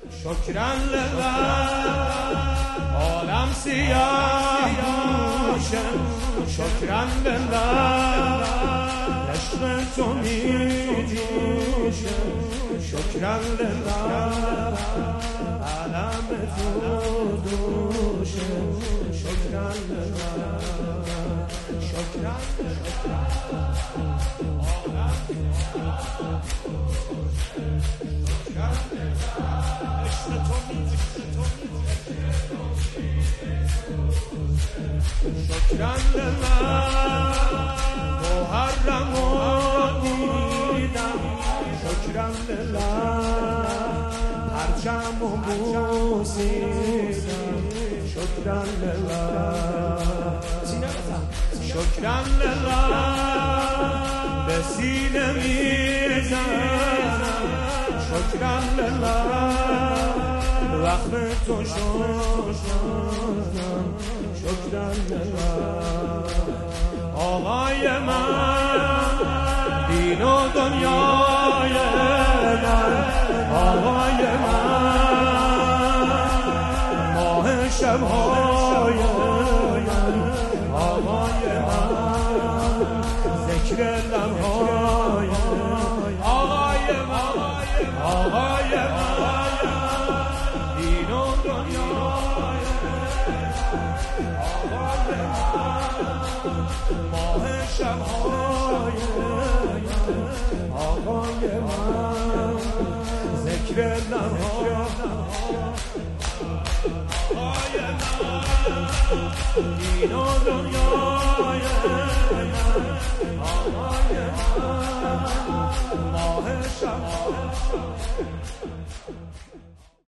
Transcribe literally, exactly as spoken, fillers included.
شکرا لله عالم سیاه میشه شکرا لله عشق تو میجوشه شکرا لله عالم تو دوشه شکرا لله شکرا شکرا لله محرم و دیدم شکرا لله پرچم و بوسیدم شکرا لله شکرا لله به سینه میزنم شکرا لله وقت تو شدم شکرا لله آقای من دین و دنیای من آقای من ماه شبهای من آقای من ذکر لبهای آقای من آقای من دین و دنیای آقای من ماه شبهای آقای من ذکر لبهای آقای من دین و دنیای آقای من ماه شبهای